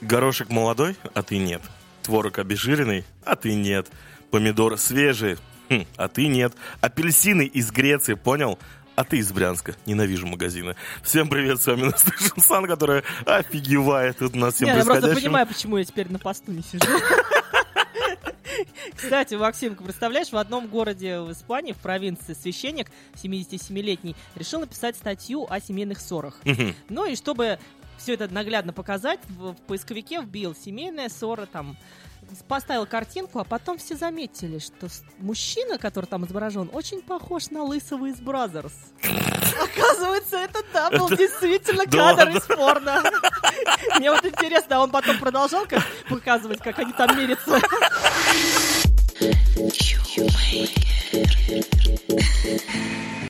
Горошек молодой, а ты нет. Творог обезжиренный, а ты нет. Помидоры свежие, а ты нет. Апельсины из Греции, понял? А ты из Брянска. Ненавижу магазины. Всем привет, с вами Настюшин Сан, которая офигевает тут на всем происходящем. Я просто понимаю, почему я теперь на посту не сижу. Кстати, Максимка, представляешь, в одном городе в Испании, в провинции, священник 77-летний решил написать статью о семейных ссорах. Ну и чтобы все это наглядно показать, в поисковике вбил «семейная ссора», там, поставил картинку, а потом все заметили, что мужчина, который там изображен, очень похож на Лысого из Бразерс. Оказывается, это был действительно кадр из порно. Мне вот интересно, а он потом продолжал показывать, как они там мирятся?